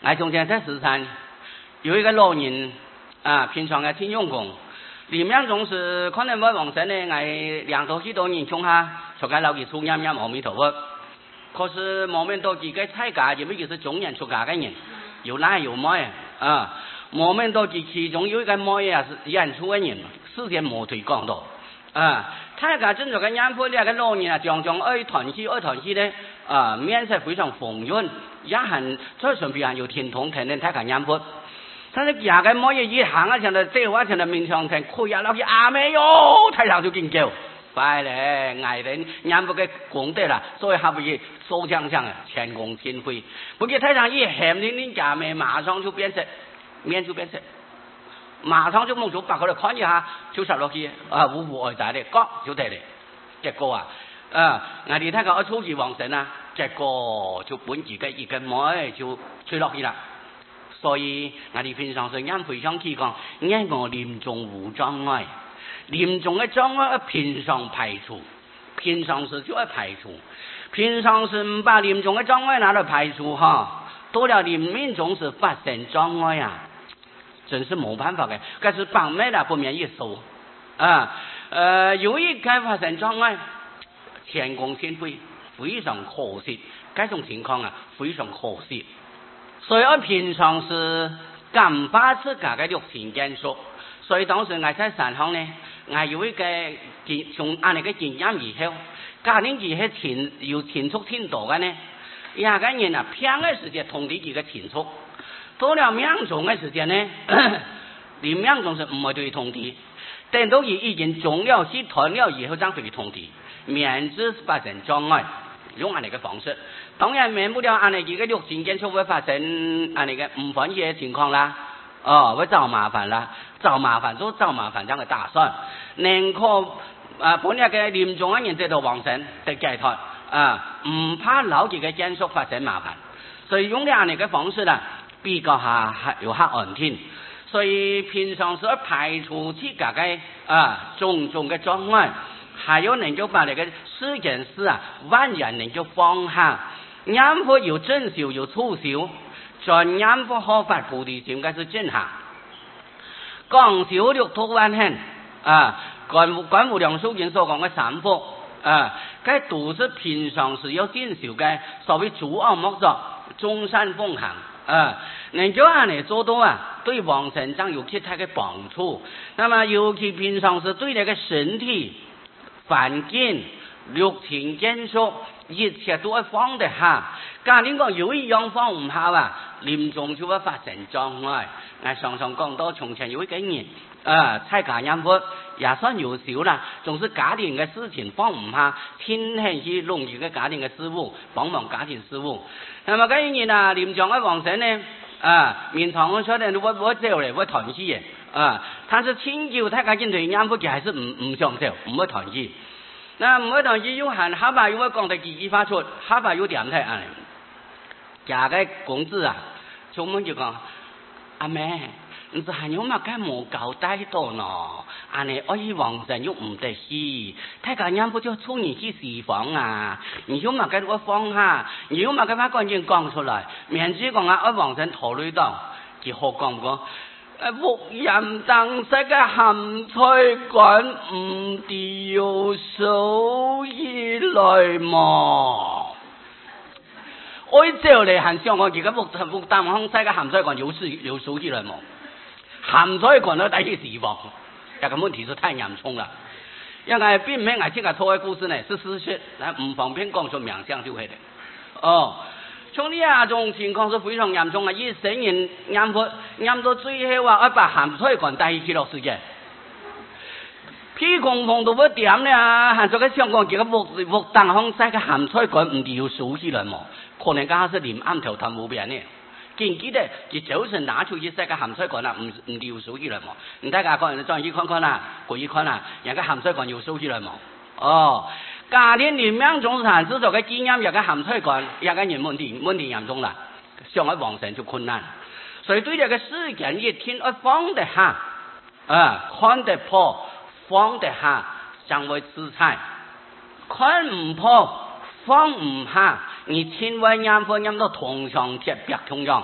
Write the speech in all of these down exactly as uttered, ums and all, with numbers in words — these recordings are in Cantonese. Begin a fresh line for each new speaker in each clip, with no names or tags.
我从前在石山有一个老人啊，平常嘅天用功，念样总是可能我往生呢，我两头许多年穷下，出家老几出念念阿弥陀佛。可是莫名到自己菜价，因为就是中人出家嘅人，有奶有妹啊。莫名到自其中有一個妹啊，是人出嘅人，事先冇推廣到啊。菜價正在嘅念佛呢個老人啊，常常愛團契愛團契呢啊，面色非常豐潤，也很在上邊還有天通天天睇下念佛。但是廿個妹一行啊，像到這話像到面上聽，佢呀老是阿妹喲，太上就驚叫，快咧嗌人念佛嘅功德啦，所以後邊收槍槍啊，前功盡廢。不過太上一喊你你廿妹，馬上就變色。面就變色，馬上就望住白佢嚟看一下，就實落去啊，無無外在嘅，講就得嚟。結果啊，啊，我哋睇下我初次往生啊，結果就本自己一根妹就吹落去啦。所以我哋平常上因非常期講，因我念中無障礙，念中嘅障礙平常排除，平常時就要排除，平常時唔把念中嘅障礙拿嚟排除哈，到了念命中時發生障礙啊！真是冇辦法嘅，但是幫妹啦不免一受啊，呃，有一個發生障礙，前功盡廢，非常可惜。這種情況啊，非常可惜。所以我平常是敢把自家嘅六親眷屬，所以當時我在山上呢，我有一個從按那個經驗以後，家庭以後親有親屬挺多嘅呢，一個人啊，偏嘅時間通知幾個親屬。到了命中嘅時間呢，你命中是唔會對通知，等到已已經中了是斷了以後，將對通知，免致發生障礙，用按呢個方式。當然免不了按呢幾個六親眷屬會發生按呢個唔歡喜嘅情況啦，哦，會找麻煩啦，找麻煩就找麻煩，這樣嘅打算，寧可啊本日嘅嚴重嘅人得到往生得解脫啊，唔怕老幾個眷屬發生麻煩，所以用呢按呢個方式啦。比較下有下安天，所以平常時排除自家嘅啊種種嘅障礙，還有能夠把呢個四件事啊萬人能夠放下，念佛有正修有粗修，在念佛學法菩提心該是正行，講修六度萬行啊，觀觀無量壽經所講嘅三福啊，該都是平常時要正修嘅，所謂諸惡莫作，眾善奉行。啊，能夠按嚟做到啊，對往生將有其他嘅幫助。那麼尤其平常時對那個身體、環境、六親眷屬，一切都要放得下。假如講有一樣放唔下啊，臨終就會發生障礙。我常常講到從前有一個人啊，在家念佛也算有少啦，總是家庭嘅事情放唔下，天天去弄住個家庭嘅事務，幫忙家庭事務。那麼嗰人啊，臨終嘅往生呢，啊，面堂我說的我我走咧，我團契嘅，啊，但是親舊他家境對念佛嘅還是唔唔想走，唔會團契。那唔會團契有限，下巴有我講得幾句發出，下巴有點睇啊，假嘅公子啊，出門就講阿妹。你是還有乜嘅冇交代到呢？安尼我以往生又唔得去，睇下念佛就出你去西方啊！你有乜嘅我放下，你有乜嘅把關鍵講出來，免至講啊，我往生考慮到，佢好講講，誒，福音當世嘅鹹菜館唔掉手以來嘛。我一走嚟行上我而家福福擔康西嘅鹹菜館有數有數以來嘛。鹹菜館都帶去死亡，這個問題是太嚴重了。因為並唔係我這個錯嘅故事呢，是事實，但唔方便講出名相就係的。哦，從呢啊種情況是非常嚴重啊！一生人念佛念到最後啊，要把鹹菜館帶去落世界。屁公風都不掂呢，還做個香港幾個木木當康西嘅鹹菜館唔係要數起來嘛？可能家是連暗頭頭冇變呢。記唔記得佢早晨拿出去食個鹹菜館啦，唔唔掉數起來嘛？唔睇下個人再去看看啦，過去看啦，人家鹹菜館有數起來嘛？哦，家庭裡面總係製造嘅經驗，有個鹹菜館，有個人問題問題嚴重啦，上去往生就困難。所以對這個事件一聽要放得下，啊，看得破，放得下，將會自在；看唔破，放唔下。你千萬念佛念到銅上鐵壁同樣，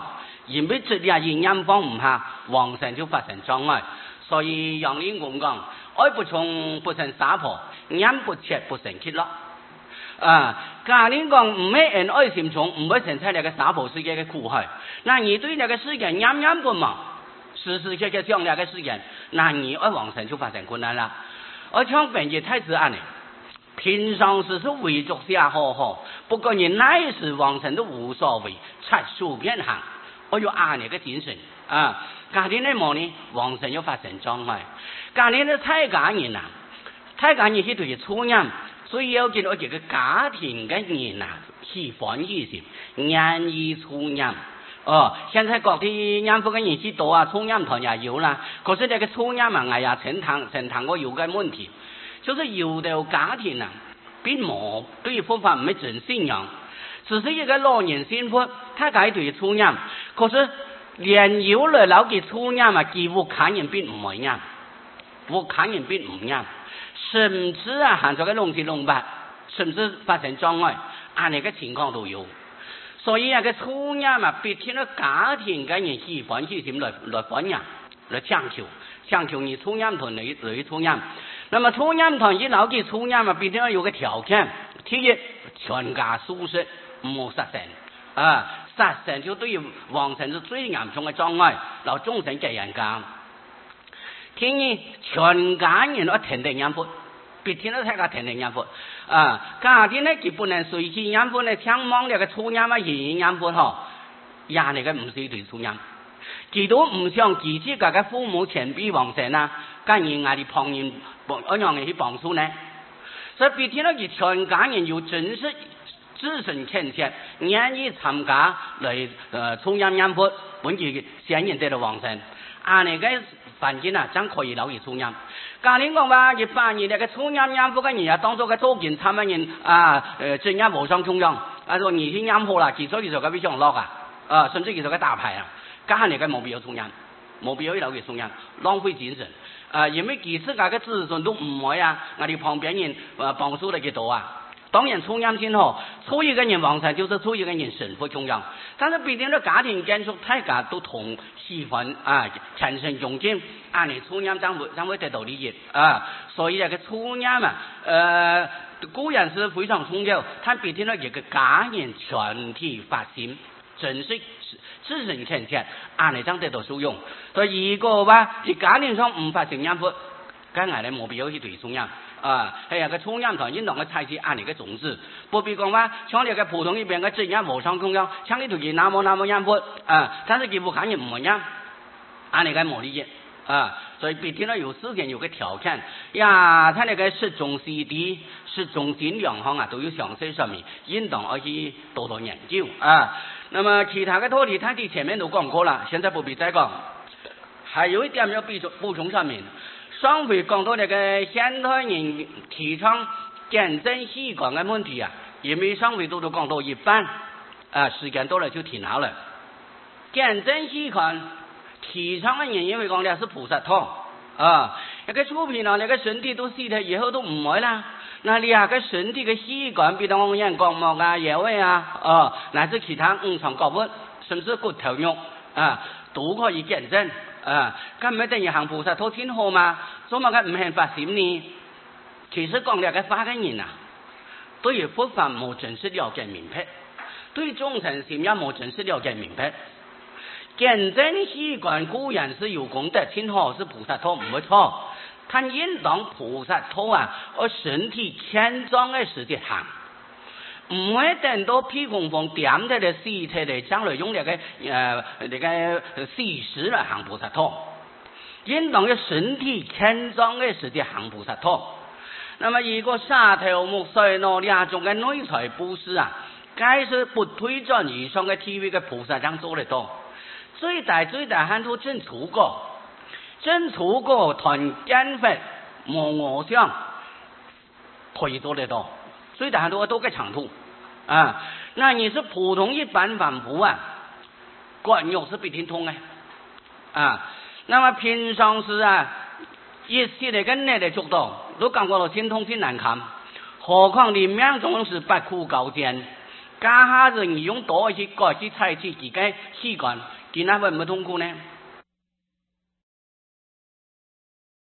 因为这俩营养放唔下，王神就发生障碍。所以杨林公讲，爱不从不成杀破，眼不切不成kết咯。啊，家人講唔係人愛心重，唔會成出嚟嘅殺破世界嘅苦害。那你對那個世界眼眼不嘛，時時刻刻想那個世界，那你愛往生就發生困難啦。而像本節太子案呢，平常時是為足下好好，不過你乃是往生都無所謂，察數變行，我要按你嘅精神啊。家庭的麼呢，往生要發生障礙。家庭的太家人啊，太家人去對處人。所以要見到一個家庭嘅人啊，喜歡喜心，願意出人。哦，現在各地人福嘅人士多啊，出人團也有啦。可是這個出人嘛，哎呀，成堂成堂個有個問題，就是有的家庭啊，並冇對佛法唔係真信仰，只是一個老人信佛，他解對出人，可是連有了老嘅出人嘛，幾乎看人並唔一樣，我看人並唔一樣。甚至啊，行咗嘅弄七弄八，甚至發生障礙，啊，呢個情況都有。所以啊，個出人嘛，必聽到家庭嘅人喜歡喜心來來歡迎，來強求，強求你出人團嚟嚟出人。那麼出人團一老嘅出人嘛，必定要有個條件，第一，全家舒適，唔好殺生。啊，殺生就對於往生是最嚴重嘅障礙，老眾生嘅人講。天意全家人都聽得念佛，別聽到大家聽得念佛啊！家庭呢，佢不能隨時念佛呢，聽望呢個出念啊，言念佛嗬，也呢個唔是對出念，佢都唔想自己個個父母前輩往生啊，跟人家哋旁人幫一樣嘅去幫助呢，所以別聽到佢全家人有真實自身虔誠，願意參加嚟誒出念念佛，本佢先人得到往生，啊呢個。反正啊，真可以留意出念。家庭講話，一般人那個出念念佛嘅人啊，當作個做件參嘅人啊，誒，真係無上供養。啊，說你去念佛啦，其實其實個非常落啊，啊，甚至其實個大牌啊，家下你個冇必要出念，冇必要留意出念，浪費精神。啊，因為其實個個子孫都唔會啊，我哋旁邊人啊幫助得幾多啊。當然出念先好，出一個人往生就是出一個人神佛供養，但是必定的家庭建築大家都同喜歡啊，產生恭敬，按你出念將會將會得到利益啊，所以這個出念嘛，呃，固然是非常重要，但必定的一個家人全體發心，真是自身虔誠，按你將得到受用。所以如果話喺家庭上唔發生念佛，梗係你冇必要去對出念。啊，係啊，個出念團應當嘅採取按你嘅宗旨，不必講話像你個普通一邊嘅真言無上供養，像你對佢那麼那麼念佛啊，但是佢不看人唔一樣，按你嘅冇理解啊，所以必定要有時間有個條件呀，他那個失蹤 C D、失蹤盡兩項啊，都有詳細說明，應當要去多多研究啊。那麼其他嘅課題，他哋前面都講過了，現在不必再講。還有一點要補充補充說明。上回講到那個現代人提倡健身習慣嘅問題啊，因為上回都都講到一半，啊時間到了就停下了。健身習慣提倡嘅人因為講的是菩薩道啊，那個出品啊，那個身體都死咗以後都唔會啦。那兩個身體嘅習慣，比如講眼角膜啊、穴位啊，啊乃至其他五臟各部，甚至骨頭肉啊，都可以健身。啊，咁咪等於行菩薩道天好嘛？所以咪唔係發心呢？其實講兩個法嘅人啊，對於佛法冇真實了解明白，對眾生心也冇真實了解明白。健身習慣固然是有功德，天好是菩薩道唔會錯，但應當菩薩道啊，我身體健壯嘅時節行。唔會等到屁公風點睇嚟試睇嚟，將來用那個呃那個事實來行菩薩道，應當要身體健壯嘅時節行菩薩道。那麼如果沙頭木水呢兩種嘅內財布施啊，該是不推薦以上嘅 T V 嘅菩薩將做得到。最大最大限度真出國，真出國團減費冇我想可以做得到。最大多都個長途啊，那你是普通一般凡夫啊，慣用是必定通的啊。那麼平常時啊，一時嚟跟你哋做到，都感覺到心痛心難堪，何況裡面總是不苦高見， 家下人用多去改去采取自己时間，今日會唔會痛苦呢？